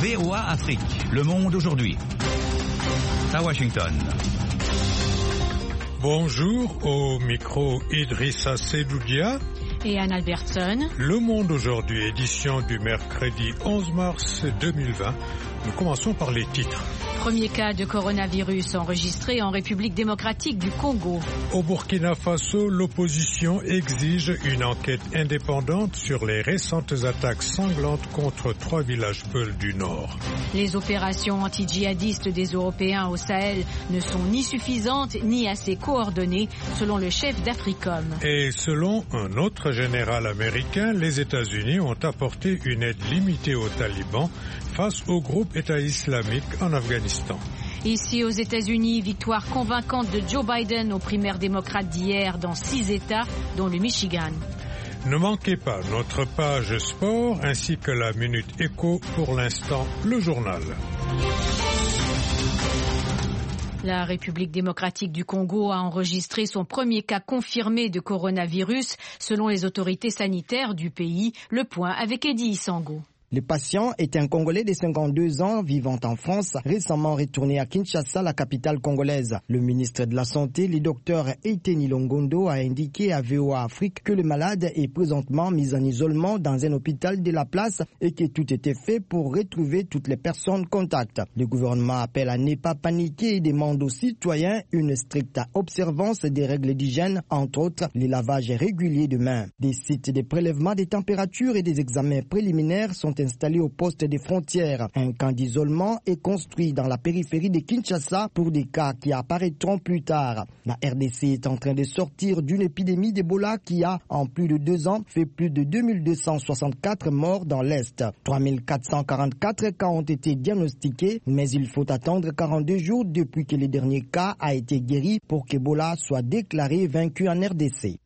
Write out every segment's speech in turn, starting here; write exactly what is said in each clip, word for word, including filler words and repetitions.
V O A Afrique, Le Monde aujourd'hui. À Washington. Bonjour, au micro Idrissa Sedoudia et Anne Albertson. Le Monde aujourd'hui, édition du mercredi onze mars deux mille vingt. Nous commençons par les titres. Premier cas de coronavirus enregistré en République démocratique du Congo. Au Burkina Faso, l'opposition exige une enquête indépendante sur les récentes attaques sanglantes contre trois villages peuls du Nord. Les opérations anti-djihadistes des Européens au Sahel ne sont ni suffisantes ni assez coordonnées, selon le chef d'Africom. Et selon un autre général américain, les États-Unis ont apporté une aide limitée aux talibans face au groupe État islamique en Afghanistan. Ici aux États-Unis, victoire convaincante de Joe Biden aux primaires démocrates d'hier dans six États, dont le Michigan. Ne manquez pas notre page sport ainsi que la Minute Éco, pour l'instant le journal. La République démocratique du Congo a enregistré son premier cas confirmé de coronavirus selon les autorités sanitaires du pays. Le point avec Eddie Isango. Le patient est un Congolais de cinquante-deux ans vivant en France, récemment retourné à Kinshasa, la capitale congolaise. Le ministre de la Santé, le docteur Eiteni Longondo, a indiqué à V O A Afrique que le malade est présentement mis en isolement dans un hôpital de la place et que tout était fait pour retrouver toutes les personnes contacts. Le gouvernement appelle à ne pas paniquer et demande aux citoyens une stricte observance des règles d'hygiène, entre autres les lavages réguliers de mains. Des sites de prélèvement des températures et des examens préliminaires sont installé au poste des frontières. Un camp d'isolement est construit dans la périphérie de Kinshasa pour des cas qui apparaîtront plus tard. La R D C est en train de sortir d'une épidémie d'Ebola qui a, en plus de deux ans, fait plus de deux mille deux cent soixante-quatre morts dans l'Est. trois mille quatre cent quarante-quatre cas ont été diagnostiqués, mais il faut attendre quarante-deux jours depuis que le dernier cas a été guéri pour qu'Ebola soit déclaré vaincu en R D C.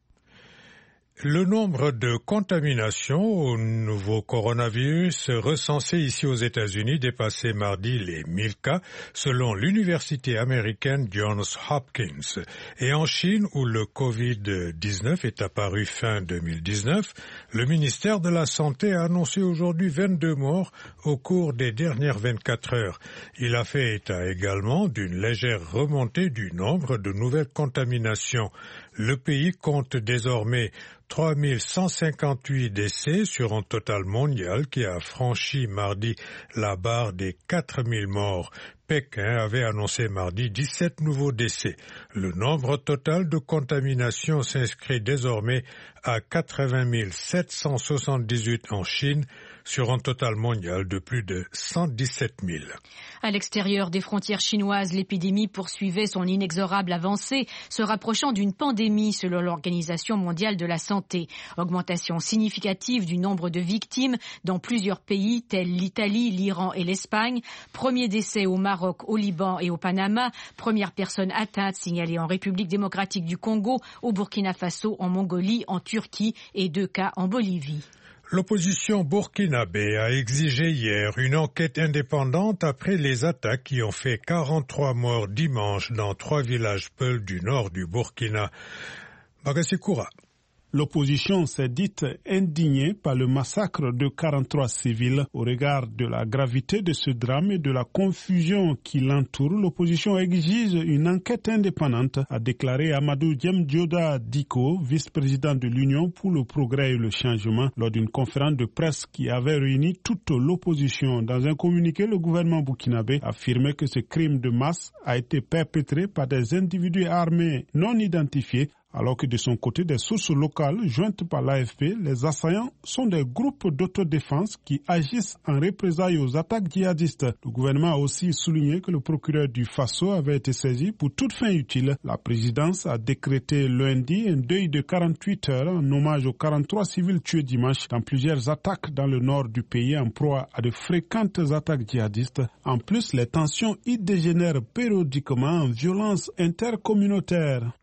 Le nombre de contaminations au nouveau coronavirus recensé ici aux États-Unis dépassait mardi les mille cas, selon l'université américaine Johns Hopkins. Et en Chine, où le covid dix-neuf est apparu fin deux mille dix-neuf, le ministère de la Santé a annoncé aujourd'hui vingt-deux morts au cours des dernières vingt-quatre heures. Il a fait état également d'une légère remontée du nombre de nouvelles contaminations. Le pays compte désormais trois mille cent cinquante-huit décès sur un total mondial qui a franchi mardi la barre des quatre mille morts. Pékin avait annoncé mardi dix-sept nouveaux décès. Le nombre total de contaminations s'inscrit désormais à quatre-vingt mille sept cent soixante-dix-huit en Chine, sur un total mondial de plus de cent dix-sept mille. À l'extérieur des frontières chinoises, l'épidémie poursuivait son inexorable avancée, se rapprochant d'une pandémie selon l'Organisation mondiale de la santé. Augmentation significative du nombre de victimes dans plusieurs pays tels l'Italie, l'Iran et l'Espagne. Premier décès au Maroc, au Liban et au Panama. Première personne atteinte signalée en République démocratique du Congo, au Burkina Faso, en Mongolie, en Turquie et deux cas en Bolivie. L'opposition burkinabé a exigé hier une enquête indépendante après les attaques qui ont fait quarante-trois morts dimanche dans trois villages peuls du nord du Burkina. Bagassi Koura. L'opposition s'est dite indignée par le massacre de quarante-trois civils. Au regard de la gravité de ce drame et de la confusion qui l'entoure, l'opposition exige une enquête indépendante, a déclaré Amadou Diemdioda Diko, vice-président de l'Union pour le progrès et le changement, lors d'une conférence de presse qui avait réuni toute l'opposition. Dans un communiqué, le gouvernement burkinabé affirmait que ce crime de masse a été perpétré par des individus armés non identifiés, alors que de son côté, des sources locales jointes par l'A F P, les assaillants sont des groupes d'autodéfense qui agissent en représailles aux attaques djihadistes. Le gouvernement a aussi souligné que le procureur du Faso avait été saisi pour toute fin utile. La présidence a décrété lundi un deuil de quarante-huit heures en hommage aux quarante-trois civils tués dimanche dans plusieurs attaques dans le nord du pays en proie à de fréquentes attaques djihadistes. En plus, les tensions y dégénèrent périodiquement en violence intercommunautaire.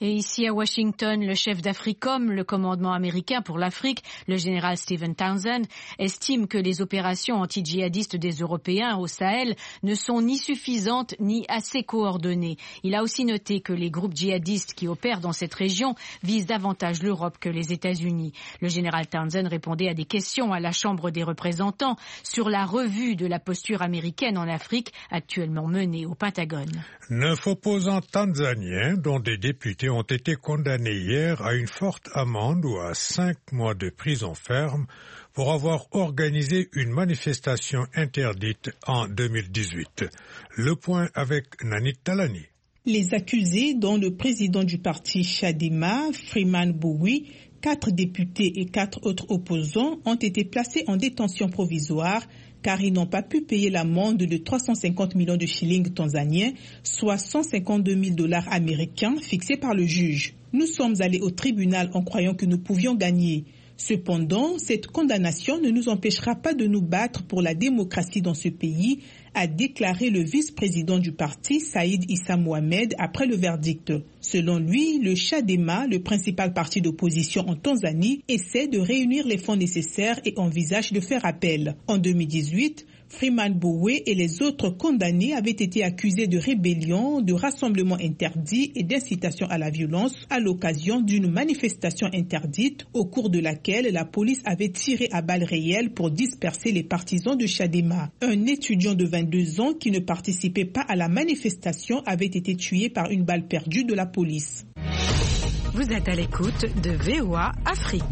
Et ici à Washington, le chef d'AFRICOM, le commandement américain pour l'Afrique, le général Stephen Townsend, estime que les opérations anti-djihadistes des Européens au Sahel ne sont ni suffisantes ni assez coordonnées. Il a aussi noté que les groupes djihadistes qui opèrent dans cette région visent davantage l'Europe que les États-Unis. Le général Townsend répondait à des questions à la Chambre des représentants sur la revue de la posture américaine en Afrique actuellement menée au Pentagone. Neuf opposants tanzaniens, dont des députés, ont été condamnés hier à une forte amende ou à cinq mois de prison ferme pour avoir organisé une manifestation interdite en deux mille dix-huit. Le point avec Nanit Talani. Les accusés, dont le président du parti Chadema, Freeman Mbowe, quatre députés et quatre autres opposants, ont été placés en détention provisoire car ils n'ont pas pu payer l'amende de trois cent cinquante millions de shillings tanzaniens, soit cent cinquante-deux mille dollars américains, fixés par le juge. Nous sommes allés au tribunal en croyant que nous pouvions gagner. Cependant, cette condamnation ne nous empêchera pas de nous battre pour la démocratie dans ce pays, a déclaré le vice-président du parti, Saïd Issa Mohamed, après le verdict. Selon lui, le Chadema, le principal parti d'opposition en Tanzanie, essaie de réunir les fonds nécessaires et envisage de faire appel. En deux mille dix-huit, Freeman Mbowe et les autres condamnés avaient été accusés de rébellion, de rassemblement interdit et d'incitation à la violence à l'occasion d'une manifestation interdite au cours de laquelle la police avait tiré à balles réelles pour disperser les partisans de Chadema. Un étudiant de vingt-deux ans qui ne participait pas à la manifestation avait été tué par une balle perdue de la police. Vous êtes à l'écoute de V O A Afrique.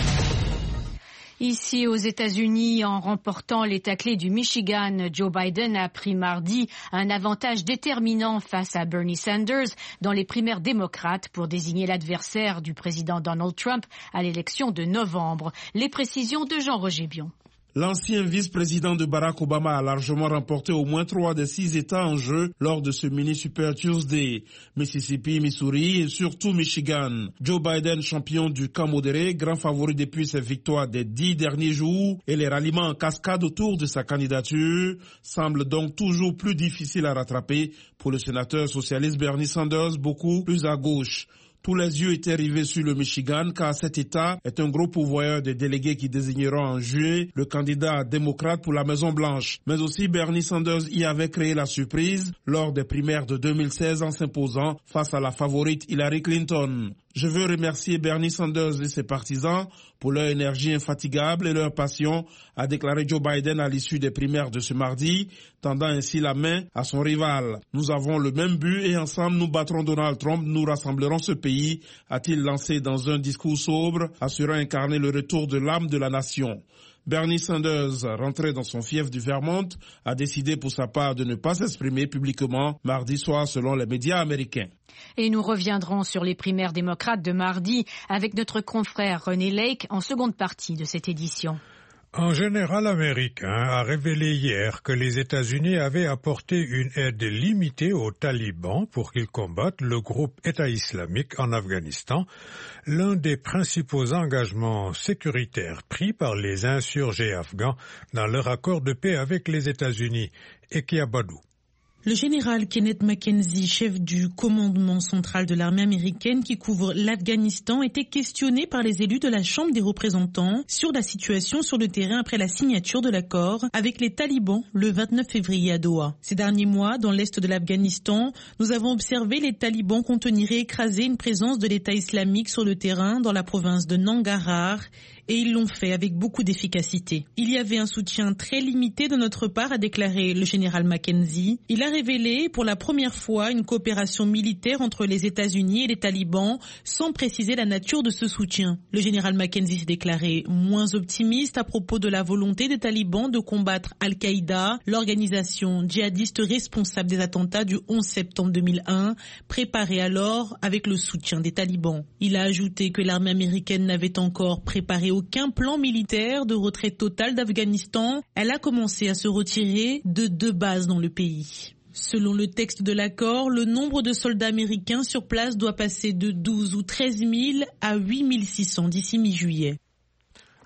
Ici aux États-Unis, en remportant l'État clé du Michigan, Joe Biden a pris mardi un avantage déterminant face à Bernie Sanders dans les primaires démocrates pour désigner l'adversaire du président Donald Trump à l'élection de novembre. Les précisions de Jean-Roger Bion. L'ancien vice-président de Barack Obama a largement remporté au moins trois des six États en jeu lors de ce mini Super Tuesday. Mississippi, Missouri et surtout Michigan. Joe Biden, champion du camp modéré, grand favori depuis ses victoires des dix derniers jours et les ralliements en cascade autour de sa candidature, semble donc toujours plus difficile à rattraper pour le sénateur socialiste Bernie Sanders, beaucoup plus à gauche. Tous les yeux étaient rivés sur le Michigan car cet État est un gros pourvoyeur de délégués qui désigneront en juillet le candidat démocrate pour la Maison-Blanche. Mais aussi Bernie Sanders y avait créé la surprise lors des primaires de deux mille seize en s'imposant face à la favorite Hillary Clinton. Je veux remercier Bernie Sanders et ses partisans pour leur énergie infatigable et leur passion, a déclaré Joe Biden à l'issue des primaires de ce mardi, tendant ainsi la main à son rival. Nous avons le même but et ensemble nous battrons Donald Trump, nous rassemblerons ce pays, a-t-il lancé dans un discours sobre, assurant incarner le retour de l'âme de la nation. Bernie Sanders, rentré dans son fief du Vermont, a décidé pour sa part de ne pas s'exprimer publiquement mardi soir selon les médias américains. Et nous reviendrons sur les primaires démocrates de mardi avec notre confrère René Lake en seconde partie de cette édition. Un général américain a révélé hier que les États-Unis avaient apporté une aide limitée aux talibans pour qu'ils combattent le groupe État islamique en Afghanistan, l'un des principaux engagements sécuritaires pris par les insurgés afghans dans leur accord de paix avec les États-Unis. Ekia Badou. Le général Kenneth McKenzie, chef du commandement central de l'armée américaine qui couvre l'Afghanistan, était questionné par les élus de la Chambre des représentants sur la situation sur le terrain après la signature de l'accord avec les talibans le vingt-neuf février à Doha. Ces derniers mois, dans l'est de l'Afghanistan, nous avons observé les talibans contenir et écraser une présence de l'État islamique sur le terrain dans la province de Nangarhar. Et ils l'ont fait avec beaucoup d'efficacité. Il y avait un soutien très limité de notre part, a déclaré le général McKenzie. Il a révélé pour la première fois une coopération militaire entre les États-Unis et les talibans, sans préciser la nature de ce soutien. Le général McKenzie s'est déclaré moins optimiste à propos de la volonté des talibans de combattre Al-Qaïda, l'organisation djihadiste responsable des attentats du onze septembre deux mille un, préparée alors avec le soutien des talibans. Il a ajouté que l'armée américaine n'avait encore préparé aucun plan militaire de retrait total d'Afghanistan. Elle a commencé à se retirer de deux bases dans le pays. Selon le texte de l'accord, le nombre de soldats américains sur place doit passer de douze ou treize mille à huit mille six cents d'ici mi-juillet.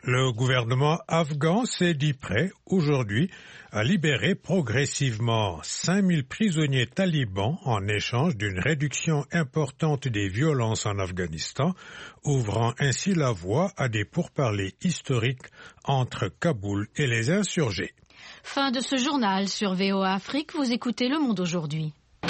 Le gouvernement afghan s'est dit prêt aujourd'hui à libérer progressivement cinq mille prisonniers talibans en échange d'une réduction importante des violences en Afghanistan, ouvrant ainsi la voie à des pourparlers historiques entre Kaboul et les insurgés. Fin de ce journal sur V O A Afrique, vous écoutez Le Monde aujourd'hui.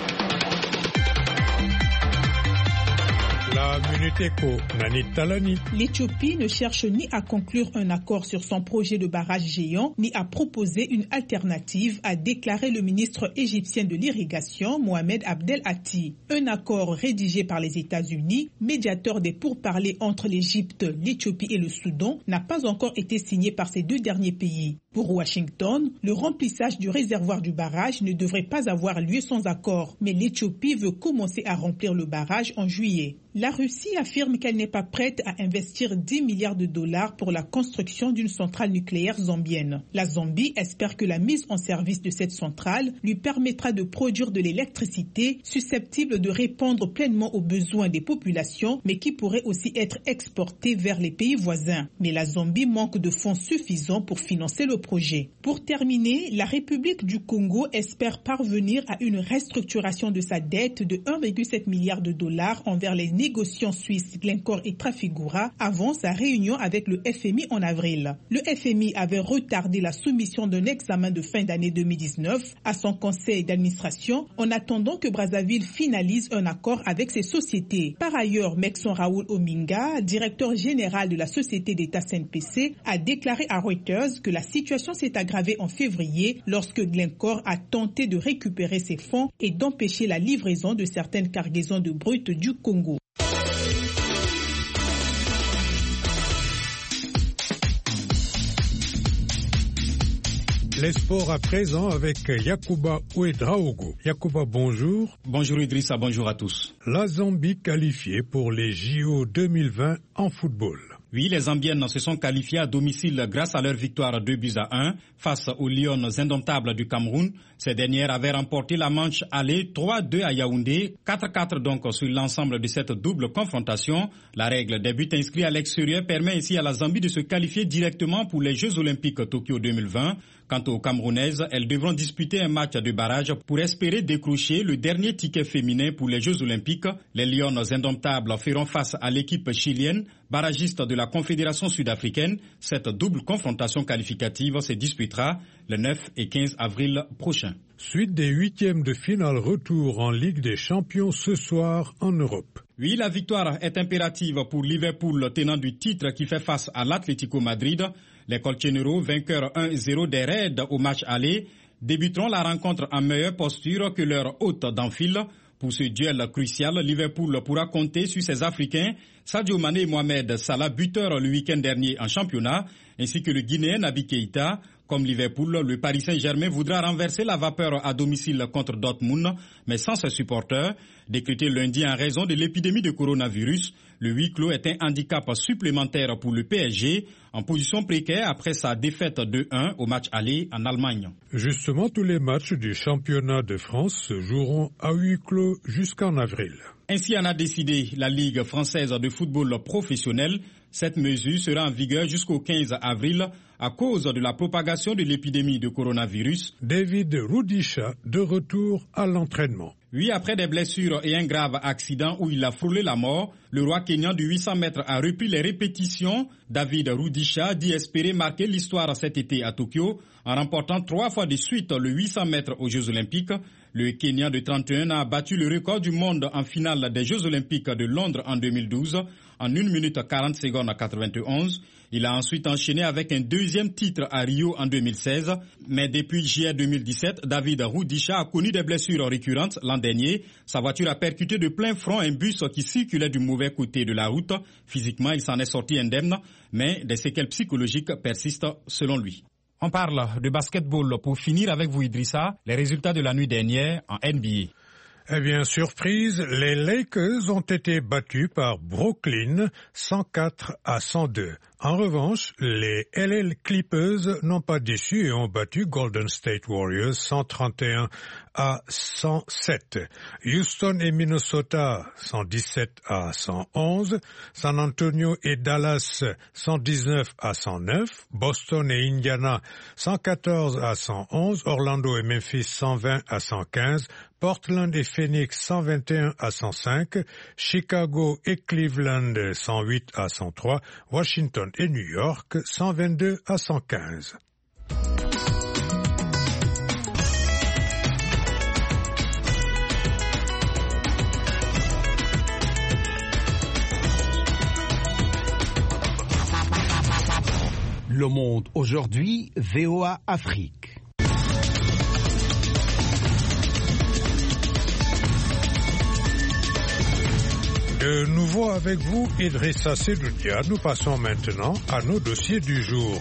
La Minute Éco, Nani Talani. L'Éthiopie ne cherche ni à conclure un accord sur son projet de barrage géant, ni à proposer une alternative, a déclaré le ministre égyptien de l'irrigation, Mohamed Abdel Hatti. Un accord rédigé par les États-Unis, médiateur des pourparlers entre l'Égypte, l'Éthiopie et le Soudan, n'a pas encore été signé par ces deux derniers pays. Pour Washington, le remplissage du réservoir du barrage ne devrait pas avoir lieu sans accord, mais l'Éthiopie veut commencer à remplir le barrage en juillet. La Russie affirme qu'elle n'est pas prête à investir dix milliards de dollars pour la construction d'une centrale nucléaire zambienne. La Zambie espère que la mise en service de cette centrale lui permettra de produire de l'électricité susceptible de répondre pleinement aux besoins des populations, mais qui pourrait aussi être exportée vers les pays voisins. Mais la Zambie manque de fonds suffisants pour financer le projet. Pour terminer, la République du Congo espère parvenir à une restructuration de sa dette de un virgule sept milliard de dollars envers les négociants suisses Glencore et Trafigura avant sa réunion avec le F M I en avril. Le F M I avait retardé la soumission d'un examen de fin d'année deux mille dix-neuf à son conseil d'administration en attendant que Brazzaville finalise un accord avec ses sociétés. Par ailleurs, Mekson Raoul Ominga, directeur général de la société d'État C N P C, a déclaré à Reuters que la situation s'est aggravée en février lorsque Glencore a tenté de récupérer ses fonds et d'empêcher la livraison de certaines cargaisons de brut du Congo. Les sports à présent avec Yacouba Ouedraogo. Yacouba, bonjour. Bonjour Idrissa, bonjour à tous. La Zambie qualifiée pour les J O deux mille vingt en football. Oui, les Zambiennes se sont qualifiées à domicile grâce à leur victoire deux buts à un face aux Lions indomptables du Cameroun. Ces dernières avaient remporté la manche aller trois deux à Yaoundé, quatre quatre donc sur l'ensemble de cette double confrontation. La règle des buts inscrits à l'extérieur permet ainsi à la Zambie de se qualifier directement pour les Jeux Olympiques Tokyo deux mille vingt. Quant aux Camerounaises, elles devront disputer un match de barrage pour espérer décrocher le dernier ticket féminin pour les Jeux Olympiques. Les Lions indomptables feront face à l'équipe chilienne, barragiste de la Confédération sud-africaine. Cette double confrontation qualificative se disputera le neuf et quinze avril prochain. Suite des huitièmes de finale retour en Ligue des Champions ce soir en Europe. Oui, la victoire est impérative pour Liverpool, tenant du titre qui fait face à l'Atlético Madrid. Les Colchoneros, vainqueurs un zéro des Reds au match aller, débuteront la rencontre en meilleure posture que leur hôte d'Anfield. Pour ce duel crucial, Liverpool pourra compter sur ses Africains, Sadio Mané et Mohamed Salah, buteurs le week-end dernier en championnat, ainsi que le Guinéen Naby Keïta. Comme Liverpool, le Paris Saint-Germain voudra renverser la vapeur à domicile contre Dortmund, mais sans ses supporters. Décrété lundi en raison de l'épidémie de coronavirus, le huis clos est un handicap supplémentaire pour le P S G, en position précaire après sa défaite deux un au match aller en Allemagne. Justement, tous les matchs du championnat de France se joueront à huis clos jusqu'en avril. Ainsi en a décidé la Ligue française de football professionnel. Cette mesure sera en vigueur jusqu'au quinze avril à cause de la propagation de l'épidémie de coronavirus. David Rudisha de retour à l'entraînement. Oui, après des blessures et un grave accident où il a frôlé la mort, le roi kényan du huit cents mètres a repris les répétitions. David Rudisha dit espérer marquer l'histoire cet été à Tokyo en remportant trois fois de suite le huit cents mètres aux Jeux Olympiques. Le Kényan de trente et un ans a battu le record du monde en finale des Jeux Olympiques de Londres en deux mille douze en une minute quarante secondes quatre-vingt-onze. Il a ensuite enchaîné avec un deuxième titre à Rio en deux mille seize. Mais depuis juillet deux mille dix-sept, David Rudisha a connu des blessures récurrentes l'an dernier. Sa voiture a percuté de plein front un bus qui circulait du mauvais côté de la route. Physiquement, il s'en est sorti indemne, mais des séquelles psychologiques persistent selon lui. On parle de basketball pour finir avec vous, Idrissa. Les résultats de la nuit dernière en N B A. Eh bien, surprise, les Lakers ont été battus par Brooklyn cent quatre à cent deux. En revanche, les L A Clippers n'ont pas déçu et ont battu Golden State Warriors cent trente et un à cent sept. Houston et Minnesota cent dix-sept à cent onze. San Antonio et Dallas cent dix-neuf à cent neuf. Boston et Indiana cent quatorze à cent onze. Orlando et Memphis cent vingt à cent quinze. Portland et Phoenix cent vingt et un à cent cinq, Chicago et Cleveland cent huit à cent trois, Washington et New York cent vingt-deux à cent quinze. Le Monde aujourd'hui, V O A Afrique. De nouveau avec vous, Idrissa Sedoudia. Nous passons maintenant à nos dossiers du jour.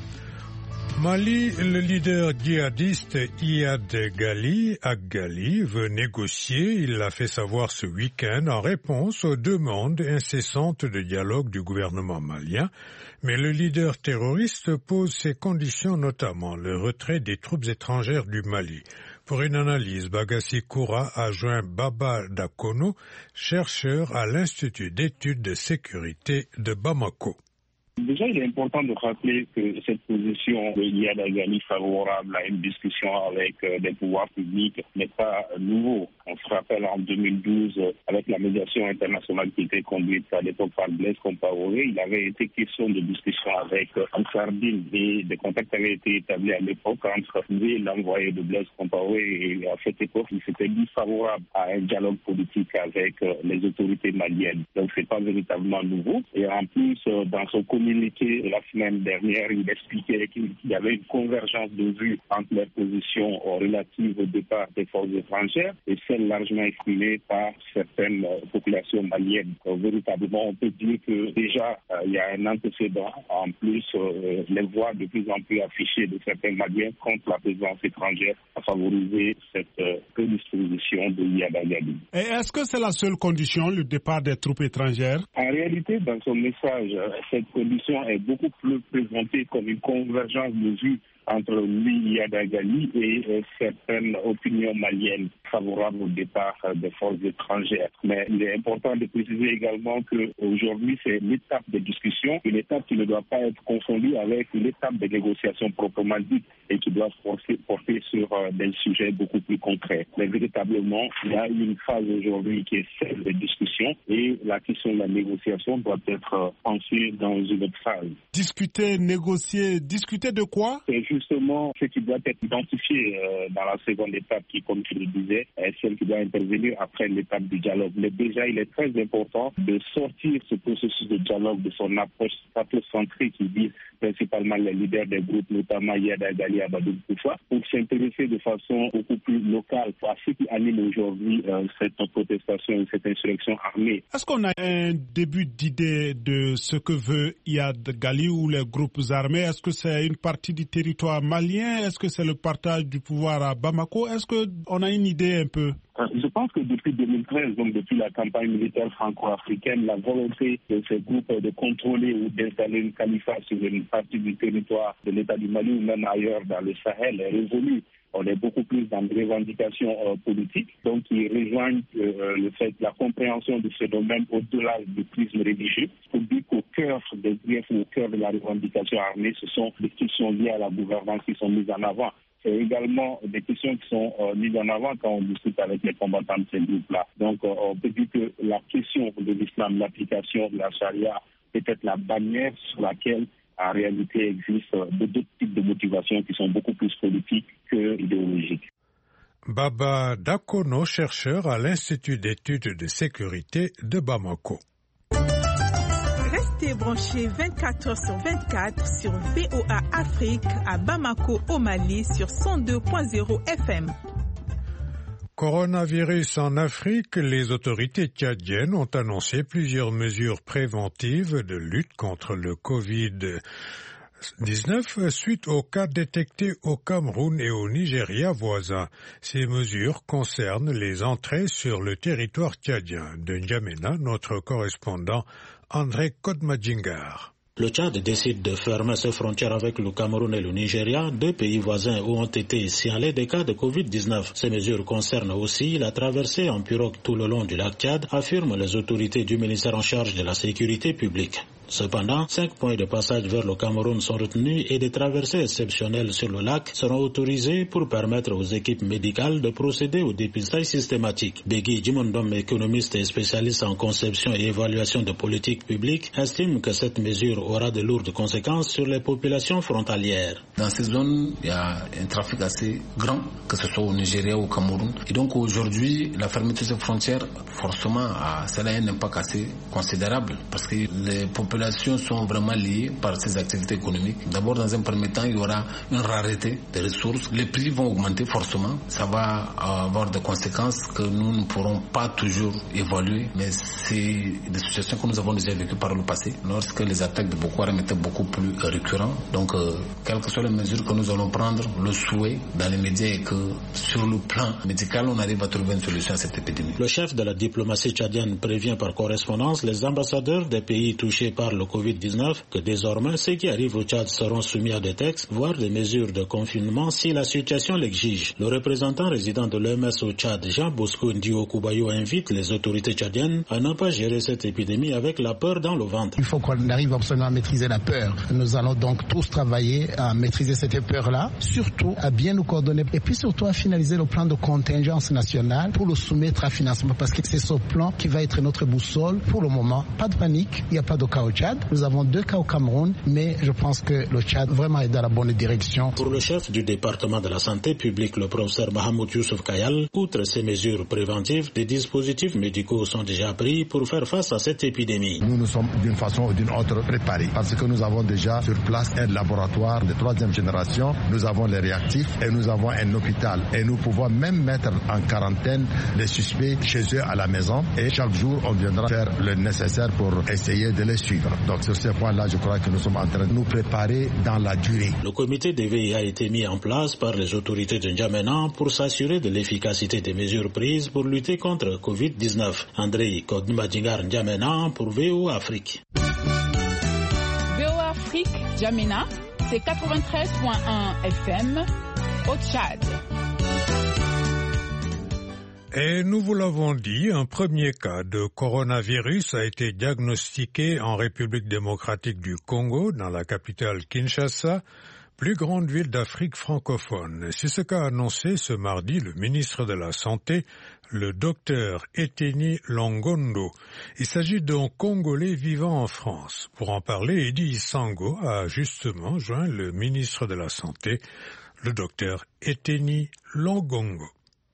Mali, le leader djihadiste Iyad Ghali Ghali veut négocier. Il l'a fait savoir ce week-end en réponse aux demandes incessantes de dialogue du gouvernement malien. Mais le leader terroriste pose ses conditions, notamment le retrait des troupes étrangères du Mali. Pour une analyse, Bagassi Koura a joint Baba Dakono, chercheur à l'Institut d'études de sécurité de Bamako. Déjà, il est important de rappeler que cette position de Iyad Ghali favorable à une discussion avec euh, des pouvoirs publics n'est pas euh, nouveau. On se rappelle en deux mille douze, euh, avec la médiation internationale qui était conduite à l'époque par Blaise Compaoré, il avait été question de discussion avec euh, Ansardine et des contacts avaient été établis à l'époque entre lui et l'envoyé de Blaise Compaoré. Et à cette époque, il s'était dit favorable à un dialogue politique avec euh, les autorités maliennes. Donc, c'est pas véritablement nouveau. Et en plus, euh, dans son communiqué de la semaine dernière, il expliquait qu'il y avait une convergence de vues entre les positions relatives au départ des forces étrangères et celles largement exprimées par certaines populations maliennes. Donc, véritablement, on peut dire que déjà, euh, il y a un antécédent. En plus, euh, les voix de plus en plus affichées de certains Maliens contre la présence étrangère a favorisé cette euh, prédisposition de Iyad Ghali. Et est-ce que c'est la seule condition, le départ des troupes étrangères? En réalité, dans son message, cette condition est beaucoup plus présentée comme une convergence de vues entre lui, Iyad Ghali, et euh, certaines opinions maliennes favorables au départ euh, des forces étrangères. Mais il est important de préciser également qu'aujourd'hui, c'est l'étape de discussion, une étape qui ne doit pas être confondue avec l'étape de négociation proprement dite et qui doit porter, porter sur euh, des sujets beaucoup plus concrets. Mais véritablement, il y a une phase aujourd'hui qui est celle de discussion et la question de la négociation doit être euh, pensée dans une autre phase. Discuter, négocier, discuter de quoi? C'est justement ce qui doit être identifié euh, dans la seconde étape qui, comme tu le disais, est celle qui doit intervenir après l'étape du dialogue. Mais déjà, il est très important de sortir ce processus de dialogue de son approche centrée qui vise principalement les leaders des groupes, notamment Iyad Ghali et Amadou Koufa, pour s'intéresser de façon beaucoup plus locale à ce qui anime aujourd'hui euh, cette protestation et cette insurrection armée. Est-ce qu'on a un début d'idée de ce que veut Iyad Ghali ou les groupes armés? Est-ce que c'est une partie du territoire malien? Est-ce que c'est le partage du pouvoir à Bamako? Est-ce qu'on a une idée un peu? Je pense que depuis deux mille treize, donc depuis la campagne militaire franco-africaine, la volonté de ces groupes de contrôler ou d'installer une califat sur une partie du territoire de l'État du Mali ou même ailleurs dans le Sahel est révolue. On est beaucoup plus dans des revendications euh, politiques, donc qui rejoignent euh, le fait, la compréhension de ce domaine au-delà du prisme religieux. Pour dire qu'au cœur des griefs ou au cœur de la revendication armée, ce sont des questions liées à la gouvernance qui sont mises en avant. C'est également des questions qui sont euh, mises en avant quand on discute avec les combattants de ces groupes-là. Donc, euh, on peut dire que la question de l'islam, l'application de la charia, peut être la bannière sur laquelle, en réalité, existe euh, d'autres types de motivations qui sont beaucoup plus politiques que idéologiques. Baba Dakono, chercheur à l'Institut d'études de sécurité de Bamako. Restez branchés vingt-quatre heures sur vingt-quatre sur V O A Afrique à Bamako au Mali sur cent deux point zéro F M. Coronavirus en Afrique, les autorités tchadiennes ont annoncé plusieurs mesures préventives de lutte contre le covid dix-neuf suite aux cas détectés au Cameroun et au Nigeria voisin. Ces mesures concernent les entrées sur le territoire tchadien. De N'Djamena, notre correspondant André Kodmadjingar. Le Tchad décide de fermer ses frontières avec le Cameroun et le Nigeria, deux pays voisins où ont été signalés des cas de covid dix-neuf. Ces mesures concernent aussi la traversée en pirogue tout le long du lac Tchad, affirment les autorités du ministère en charge de la sécurité publique. Cependant, cinq points de passage vers le Cameroun sont retenus et des traversées exceptionnelles sur le lac seront autorisées pour permettre aux équipes médicales de procéder au dépistage systématique. Begui Jimondom, économiste et spécialiste en conception et évaluation de politique publique, estime que cette mesure aura de lourdes conséquences sur les populations frontalières. Dans ces zones, il y a un trafic assez grand, que ce soit au Nigeria ou au Cameroun. Et donc aujourd'hui, la fermeture de ces frontières, forcément, cela a un impact assez considérable parce que les populations Les populations sont vraiment liées par ces activités économiques. D'abord, dans un premier temps, il y aura une rareté des ressources. Les prix vont augmenter forcément. Ça va avoir des conséquences que nous ne pourrons pas toujours évaluer. Mais c'est des situations que nous avons déjà vécues par le passé, lorsque les attaques de Boko Haram étaient beaucoup plus récurrentes. Donc, euh, quelles que soient les mesures que nous allons prendre, le souhait dans les médias est que sur le plan médical, on arrive à trouver une solution à cette épidémie. Le chef de la diplomatie tchadienne prévient par correspondance les ambassadeurs des pays touchés par le covid dix-neuf que désormais ceux qui arrivent au Tchad seront soumis à des textes, voire des mesures de confinement si la situation l'exige. Le représentant résident de l'O M S au Tchad, Jean Bosco Ndio Koubayo, invite les autorités tchadiennes à ne pas gérer cette épidémie avec la peur dans le ventre. Il faut qu'on arrive absolument à maîtriser la peur. Nous allons donc tous travailler à maîtriser cette peur-là, surtout à bien nous coordonner et puis surtout à finaliser le plan de contingence nationale pour le soumettre à financement parce que c'est ce plan qui va être notre boussole pour le moment. Pas de panique, il n'y a pas de cas au Tchad. Nous avons deux cas au Cameroun, mais je pense que le Tchad vraiment est dans la bonne direction. Pour le chef du département de la santé publique, le professeur Mahamoud Youssouf Kayal, outre ces mesures préventives, des dispositifs médicaux sont déjà pris pour faire face à cette épidémie. Nous nous sommes d'une façon ou d'une autre préparés parce que nous avons déjà sur place un laboratoire de troisième génération, nous avons les réactifs et nous avons un hôpital et nous pouvons même mettre en quarantaine les suspects chez eux à la maison et chaque jour on viendra faire le nécessaire pour essayer de les suivre. Donc sur ce point-là, je crois que nous sommes en train de nous préparer dans la durée. Le comité d'éveil a été mis en place par les autorités de N'Djamena pour s'assurer de l'efficacité des mesures prises pour lutter contre le covid dix-neuf. André Kodnimadjingar N'Djamena pour V O Afrique. V O Afrique, N'Djamena, c'est quatre-vingt-treize virgule un F M au Tchad. Et nous vous l'avons dit, un premier cas de coronavirus a été diagnostiqué en République démocratique du Congo, dans la capitale Kinshasa, plus grande ville d'Afrique francophone. C'est ce qu'a annoncé ce mardi le ministre de la Santé, le docteur Eteni Longondo. Il s'agit d'un Congolais vivant en France. Pour en parler, Eddy Sango a justement joint le ministre de la Santé, le docteur Eteni Longondo.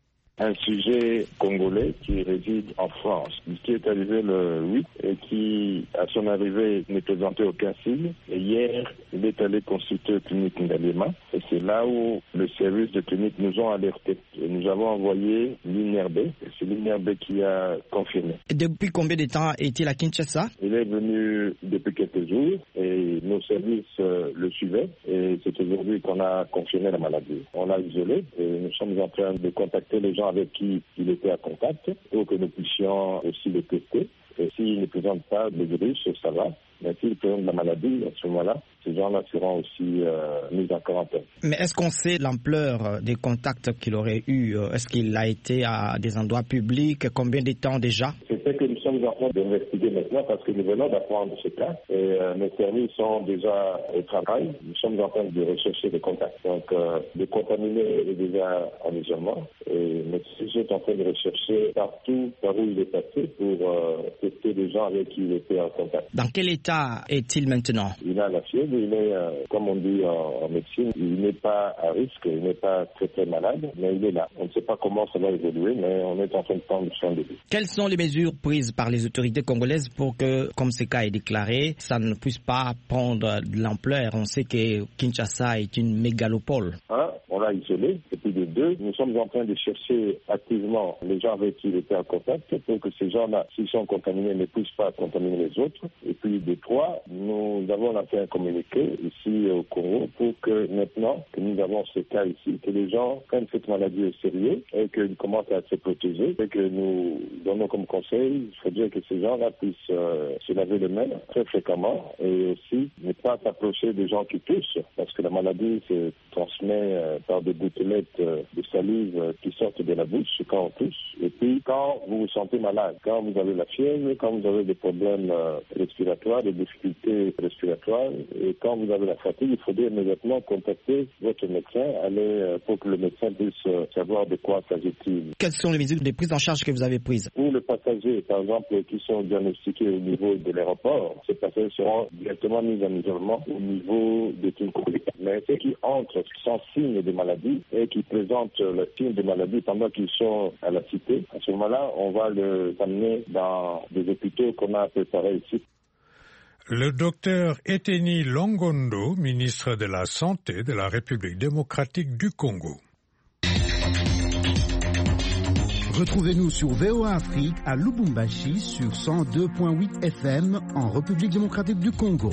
Un sujet congolais qui réside en France, qui est arrivé le huit et qui, à son arrivée, ne présentait aucun signe. Et hier, il est allé consulter la clinique Ndalema et c'est là où le service de clinique nous ont alertés. Et nous avons envoyé l'I N R B, et c'est l'I N R B qui a confirmé. Et depuis combien de temps est-il à Kinshasa? Il est venu depuis quelques jours et nos services euh, le suivaient et c'est aujourd'hui qu'on a confirmé la maladie. On l'a isolé et nous sommes en train de contacter les gens avec qui il était à contact pour que nous puissions aussi le tester. Et s'il ne présente pas de virus, ça va. Mais s'il présente la maladie, à ce moment-là, ces gens-là seront aussi euh, mis en quarantaine. Mais est-ce qu'on sait l'ampleur des contacts qu'il aurait eu? Est-ce qu'il a été à des endroits publics? Combien de temps déjà? C'est ce que nous sommes en train d'investiguer maintenant parce que nous venons d'apprendre ce cas et euh, nos services sont déjà au travail. Nous sommes en train de rechercher des contacts. Donc, euh, le contaminé est déjà en isolement et nos services sont en train de rechercher partout par où il est passé pour euh, tester les gens avec qui il était en contact. Dans quel état est-il maintenant? Il a la fièvre, il est, euh, comme on dit en, en médecine, il n'est pas à risque, il n'est pas très très malade, mais il est là. On ne sait pas comment ça va évoluer, mais on est en train de prendre soin de lui. Quelles sont les mesures prises par les autorités congolaises pour que, comme ce cas est déclaré, ça ne puisse pas prendre de l'ampleur? On sait que Kinshasa est une mégalopole. Un, on l'a isolé, et puis de deux, nous sommes en train de chercher activement les gens avec qui il était en contact pour que ces gens-là, s'ils sont contaminés, ne puissent pas contaminer les autres. Et puis de trois, nous avons fait un communiqué ici au Congo pour que maintenant que nous avons ce cas ici, que les gens prennent cette maladie au sérieux et qu'ils commencent à se protéger et que nous donnons comme conseil mais il faudrait que ces gens-là puissent euh, se laver les mains très fréquemment et aussi ne pas s'approcher des gens qui toussent, parce que la maladie se transmet euh, par des gouttelettes euh, de salive euh, qui sortent de la bouche quand on tousse. Et puis quand vous vous sentez malade, quand vous avez la fièvre, quand vous avez des problèmes euh, respiratoires, des difficultés respiratoires, et quand vous avez la fatigue, il faudrait immédiatement contacter votre médecin, aller euh, pour que le médecin puisse euh, savoir de quoi s'agit-il. Quelles sont les mesures de prise en charge que vous avez prises? Pour les passagers, par exemple, qui sont diagnostiqués au niveau de l'aéroport, ces passagers seront directement mis en isolement au niveau des signes chroniques. Mais ceux qui entrent sans signe de maladie et qui présentent le signe de maladie pendant qu'ils sont à la cité, à ce moment-là, on va les amener dans des hôpitaux qu'on a préparés ici. Le docteur Eteni Longondo, ministre de la Santé de la République démocratique du Congo. Retrouvez-nous sur V O A Afrique à Lubumbashi sur cent deux virgule huit F M en République démocratique du Congo.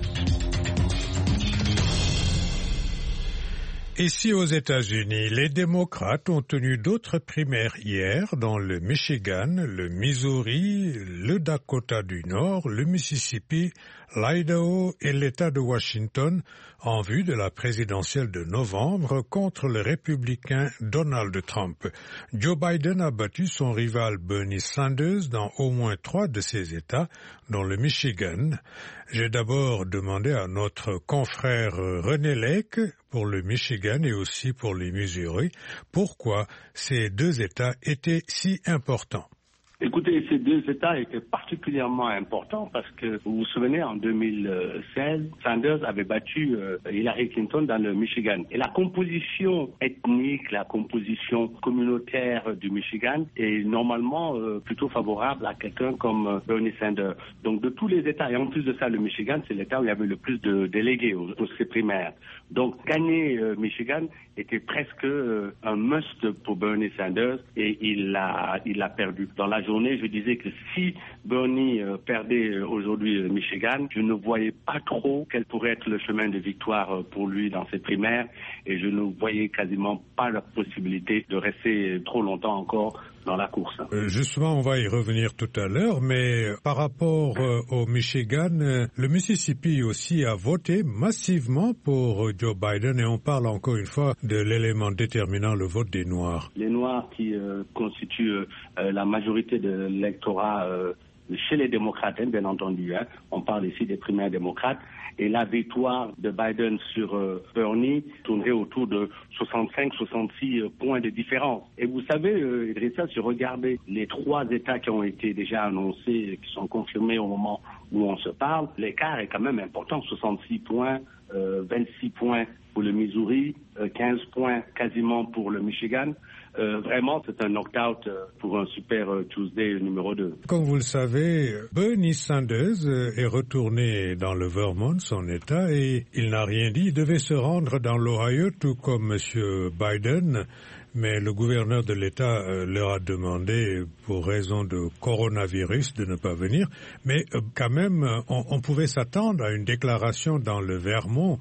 Ici aux États-Unis, les démocrates ont tenu d'autres primaires hier dans le Michigan, le Missouri, le Dakota du Nord, le Mississippi, l'Idaho et l'État de Washington en vue de la présidentielle de novembre contre le républicain Donald Trump. Joe Biden a battu son rival Bernie Sanders dans au moins trois de ces États, dont le Michigan. J'ai d'abord demandé à notre confrère René Lake pour le Michigan et aussi pour le Missouri pourquoi ces deux États étaient si importants. Écoutez, ces deux États étaient particulièrement importants parce que, vous vous souvenez, en deux mille seize, Sanders avait battu euh, Hillary Clinton dans le Michigan. Et la composition ethnique, la composition communautaire du Michigan est normalement euh, plutôt favorable à quelqu'un comme euh, Bernie Sanders. Donc, de tous les États, et en plus de ça, le Michigan, c'est l'État où il y avait le plus de délégués pour ces primaires. Donc, gagner euh, Michigan était presque euh, un must pour Bernie Sanders et il l'a, il l'a perdu. Dans la journée, je disais que si Bernie euh, perdait euh, aujourd'hui euh, Michigan, je ne voyais pas trop quel pourrait être le chemin de victoire euh, pour lui dans ces primaires et je ne voyais quasiment pas la possibilité de rester trop longtemps encore dans la course. Euh, justement, on va y revenir tout à l'heure, mais par rapport euh, au Michigan, euh, le Mississippi aussi a voté massivement pour euh, Joe Biden et on parle encore une fois de l'élément déterminant, le vote des Noirs. Les Noirs qui euh, constituent euh, la majorité de l'électorat euh, chez les démocrates, hein, bien entendu. Hein. On parle ici des primaires démocrates. Et la victoire de Biden sur euh, Bernie tournerait autour de soixante-cinq à soixante-six euh, points de différence. Et vous savez, euh, Idrissa, si vous regardez les trois États qui ont été déjà annoncés, qui sont confirmés au moment où on se parle, l'écart est quand même important, soixante-six points, euh, vingt-six points pour le Missouri, euh, quinze points quasiment pour le Michigan. Euh, vraiment, c'est un knock-out euh, pour un Super Tuesday numéro deux. Comme vous le savez, Bernie Sanders est retourné dans le Vermont, son État, et il n'a rien dit. Il devait se rendre dans l'Ohio, tout comme M. Biden, mais le gouverneur de l'État euh, leur a demandé, pour raison de coronavirus, de ne pas venir. Mais euh, quand même, on, on pouvait s'attendre à une déclaration dans le Vermont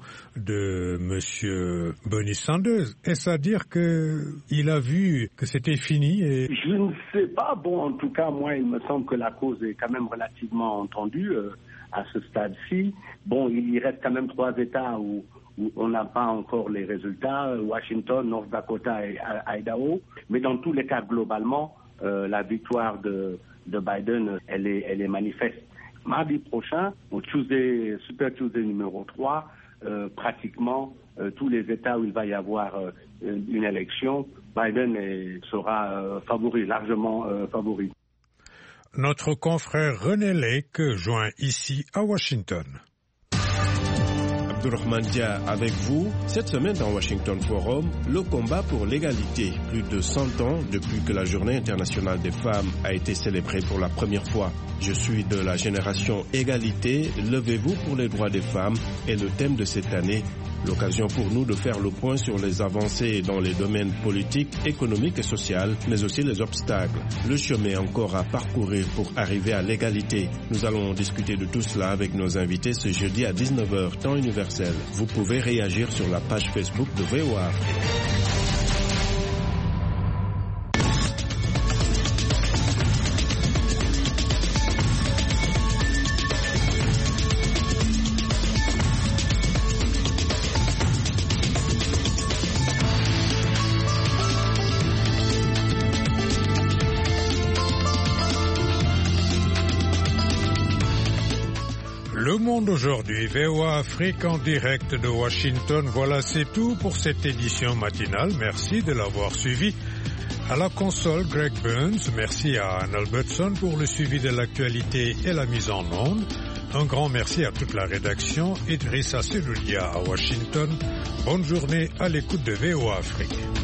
de M. Bernie Sanders. Est-ce à dire qu'il a vu que c'était fini et... Je ne sais pas. Bon, en tout cas, moi, il me semble que la cause est quand même relativement entendue euh, à ce stade-ci. Bon, il y reste quand même trois États où où on n'a pas encore les résultats, Washington, North Dakota et Idaho. Mais dans tous les cas, globalement, euh, la victoire de, de Biden, elle est, elle est manifeste. Mardi prochain, au Tuesday, Super Tuesday numéro trois, euh, pratiquement euh, tous les États où il va y avoir euh, une élection, Biden est, sera euh, favori, largement euh, favori. Notre confrère René Lake joint ici à Washington. Abdourahmane Dia avec vous. Cette semaine dans Washington Forum, le combat pour l'égalité. Plus de cent ans depuis que la Journée internationale des femmes a été célébrée pour la première fois. Je suis de la génération Égalité, levez-vous pour les droits des femmes est le thème de cette année. L'occasion pour nous de faire le point sur les avancées dans les domaines politiques, économiques et sociaux, mais aussi les obstacles. Le chemin encore à parcourir pour arriver à l'égalité. Nous allons discuter de tout cela avec nos invités ce jeudi à dix-neuf heures, temps universel. Vous pouvez réagir sur la page Facebook de V O A Afrique. monde aujourd'hui. V O A Afrique en direct de Washington. Voilà, c'est tout pour cette édition matinale. Merci de l'avoir suivi. À la console, Greg Burns. Merci à Anne Albertson pour le suivi de l'actualité et la mise en onde. Un grand merci à toute la rédaction. Idrissa Seloulia à Washington. Bonne journée à l'écoute de V O A Afrique.